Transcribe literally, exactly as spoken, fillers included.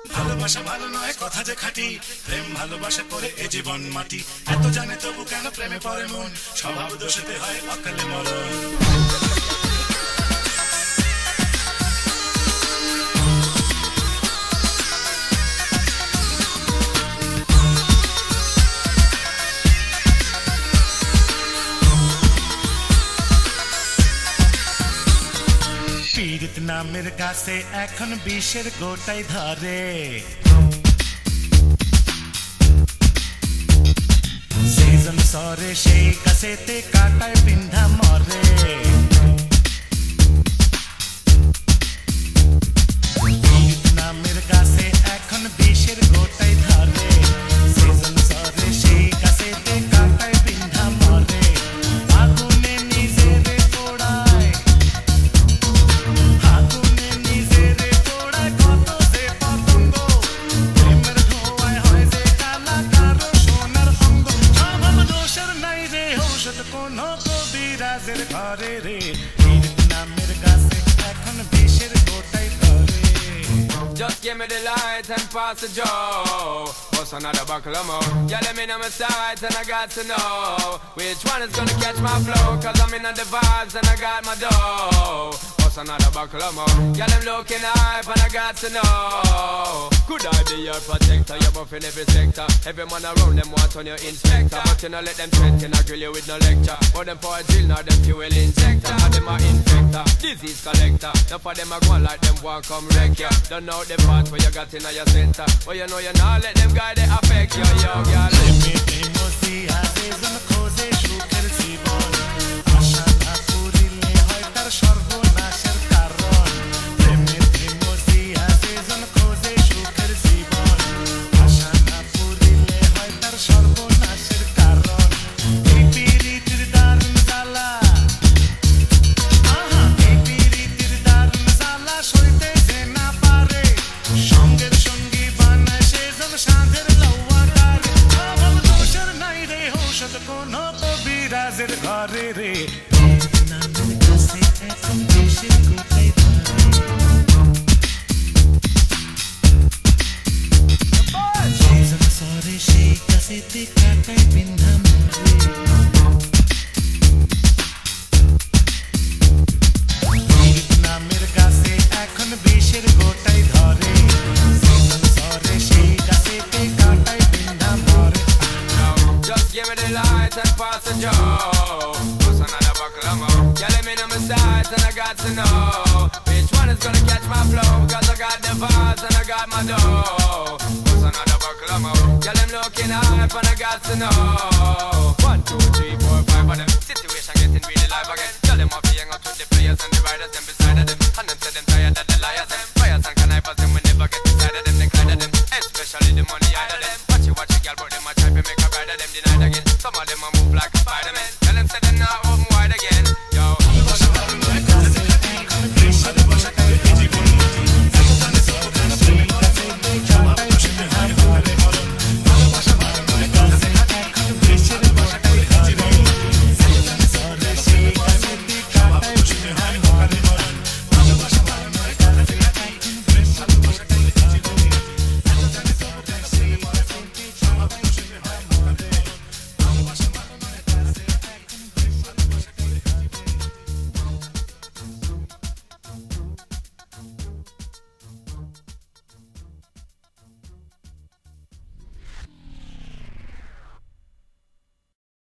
ভালোবাসা ভালো নয় কথা যে খাঁটি, প্রেম ভালোবাসা করে এ জীবন মাটি। এত জানে তবু কেন প্রেমে পড়ে মন, স্বভাব দোষেতে হয় অকালে মরণ। পীড়িত নামের কাছে এখন বিষের গোটাই ধরে, সিজন সরে সেই কাছেতে কাটায় পিন্ধা মরে। পীড়িত নামের কাছে এখন বিষের গোটাই ধরে, সিজন সরে সেই কাছেতে কাটায় পিন্ধা মরে। আগুনে নিজেরে পোড়ায়, আগুনে নিজেরে পোড়ায় কত যে পতঙ্গ, প্রেমের ধোঁয়ায় হয় যে কালা কারো সোনার অঙ্গ। স্বভাব দোষের নাই রে ঔষধ কোন কবিরাজের ঘরে রে, পীড়িত নামের কাছে এখন বিষের গোটাই ধরে। Just give me the light and pass the joe. What's another buckle of more? Yeah, let me know my sides and I got to know which one is gonna catch my flow. Cause I'm in on the vibes and I got my dough. What's another buckle of more? Yeah, them looking hype and I got to know. Could I be your protector? You're buff in every sector. Every man around them want on your inspector. But you know let them threaten, I grill you with no lecture. But them for a drill, now them fuel injector. Now them a infector, disease collector. Now for them a go like them want come wreck ya. Don't know the part where you got in your center. But you know you not let them guide they affect you, yo, girl. প্রেমে মসিয়াতে জন খোঁজে সুখের জীবন, আশা না করিলে হয় তার সর্বনাশের কারণ। প্রেমে মসিয়াতে জন খোঁজে সুখের জীবন, আশা না করিলে হয় তার সর্বনাশের কারণ। এই পীড়িতের দারুণ জ্বালা, আহা এই পীড়িতের দারুণ জ্বালা সইতে যে না পারে, সঙ্গের সঙ্গী বানায় সেজন সাধের লৌয়াকারে। স্বভাব দোষের নাই রে ঔষধ কোন কবিরাজের ঘরে রে, পীড়িত নামের কাছে এখন বিষের গোটাই ধরে। সেজন সরে সেই কাছেতে কাটায় পিন্ধা মরে। পীড়িত নামের কাছে এখন বিষের গোটাই ধরে, সিজন সরে সেই কাছেতে কাটায় পিন্ধা মরে। Just give me the light and pass the joe. What's another buckle of more? Yeah, let me know my sides and I got to know which one is gonna catch my flow. Cause I got the vibes and I got my dough. What's another buckle of more? Yeah, them looking hype and I got to know